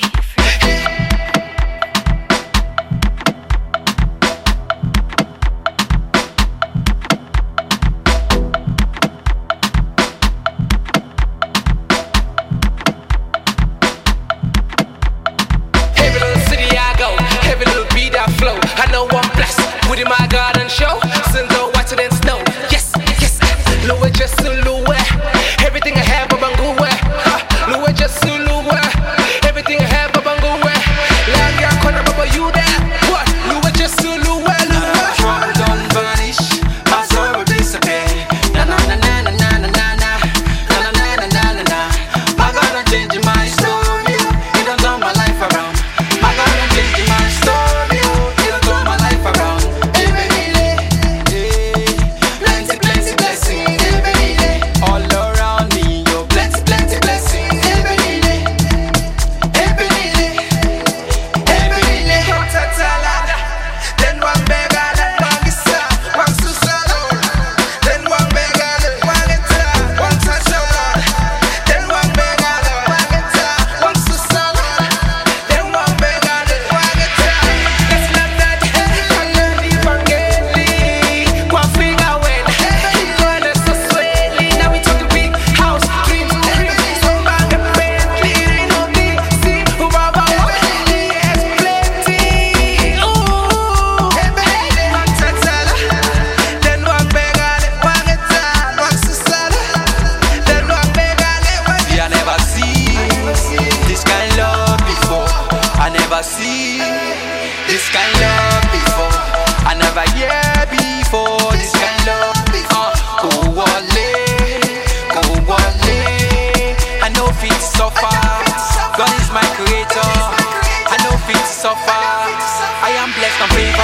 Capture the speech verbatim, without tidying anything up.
I know I'm blessed with my garden show. Single whiter than snow. Yes, yes. Louis just Louis. Everything I have, Babangue. Louis just Louis. Everything I have, Babangue. Land ya corner, Baba, you there? What? Louis just Louis. Trouble don't vanish, my sorrow disappear. Na na na na na na na na na na na na na na na. I gotta change my story. You don't turn my life around. I gotta change my story. See this kind of love before. I never hear before this kind of love before. Go wale, go wale. I know fit to suffer. God is my creator. I know fit to suffer. I am blessed and favored.